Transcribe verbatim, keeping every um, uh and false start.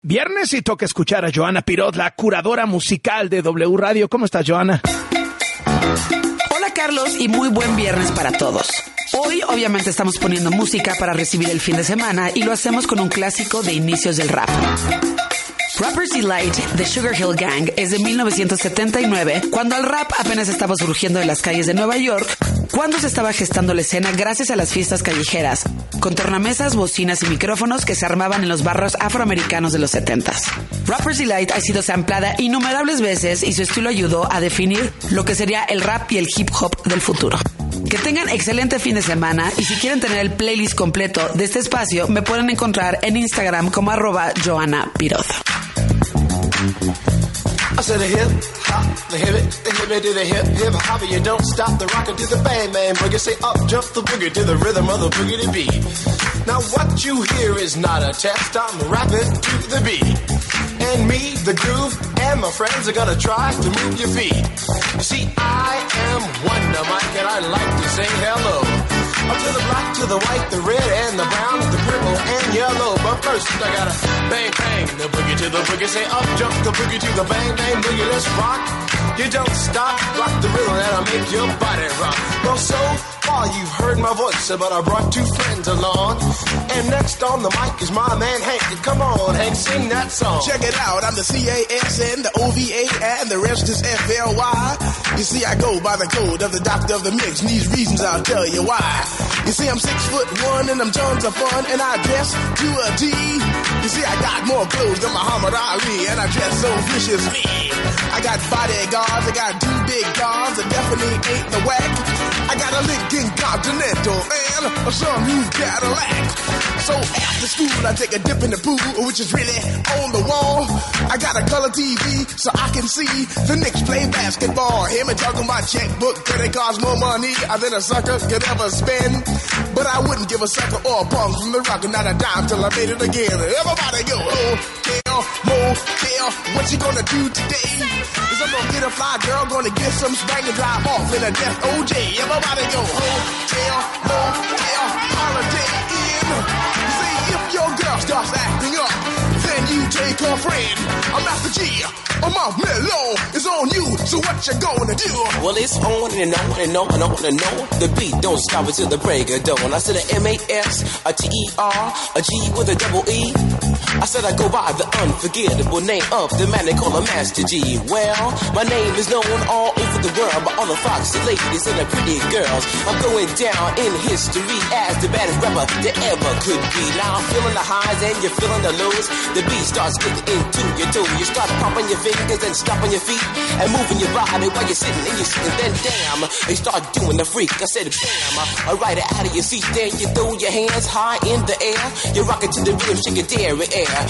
Viernes y toca escuchar a Joana Pirot, la curadora musical de W Radio. ¿Cómo estás, Joana? Hola, Carlos, y muy buen viernes para todos. Hoy, obviamente, estamos poniendo música para recibir el fin de semana y lo hacemos con un clásico de inicios del rap. Rapper's Delight de Sugar Hill Gang es de mil novecientos setenta y nueve, cuando el rap apenas estaba surgiendo en las calles de Nueva York, cuando se estaba gestando la escena gracias a las fiestas callejeras, con tornamesas, bocinas y micrófonos que se armaban en los barrios afroamericanos de los setentas. Rapper's Delight ha sido samplada innumerables veces y su estilo ayudó a definir lo que sería el rap y el hip hop del futuro. Que tengan excelente fin de semana y si quieren tener el playlist completo de este espacio, me pueden encontrar en Instagram como arroba Joana Pirot. I said the hip hop, the hip it, the hip it to the hip hip hop, you don't stop the rockin' to the bang bang boogie. Say up jump the boogie to the rhythm of the boogie to beat. Now what you hear is not a test, I'm rapping to the beat. And me, the groove, and my friends are gonna try to move your feet. You see, I am Wonder Mike and I like to say hello. Up to the black, to the white, the red, and the brown, the purple, and yellow. But first, I gotta bang, bang, the boogie to the boogie. Say up, jump the boogie to the bang, bang, boogie. Let's rock. You don't stop, rock the rhythm that'll make your body rock. Well, so far you've heard my voice, but I brought two friends along. And next on the mic is my man Hank. Come on, Hank, sing that song. Check it out, I'm the C A S N, the O V A, and the rest is F L Y. You see, I go by the code of the doctor of the mix, and these reasons I'll tell you why. You see, I'm six foot one, and I'm tons of fun, and I dress to a T. You see, I got more clothes than Muhammad Ali, and I dress so viciously. I got bodyguards, I got two big guns, I definitely ain't the whack. I got a Lincoln Continental and a some new Cadillac. So after school, I take a dip in the pool, which is really on the wall. I got a color T V so I can see the Knicks play basketball. Him and talking my checkbook, credit cards more money than a sucker could ever spend. But I wouldn't give a sucker or a punk from the rock and not a dime till I made it again. Everybody go, hotel, motel, what you gonna do today? Is I'm gonna get a fly girl, gonna get some spring and drive off in a death O J. Everybody go, hotel, motel, holiday in. You see, if your girl starts acting up, then you take her friend. I'm Master G, I'm off mellow, it's on you, so what you gonna do? Well, it's on and on and on and on and on. The beat don't stop until the break of dawn. I said a M A S, a T E R, a G with a double E. I said I go by the unforgettable name of the man they call a Master G. Well, my name is known all over the world by all the foxy ladies and the pretty girls. I'm going down in history as the baddest rapper that ever could be. Now I'm feeling the highs and you're feeling the lows. The beat starts getting into your toe. You start pumping your fingers and stomping your feet and moving your body while you're sitting and you're sitting. Then damn, they start doing the freak. I said bam, alright, out of your seat. Then you throw your hands high in the air. You're rocking to the rhythm, shake your dairy air.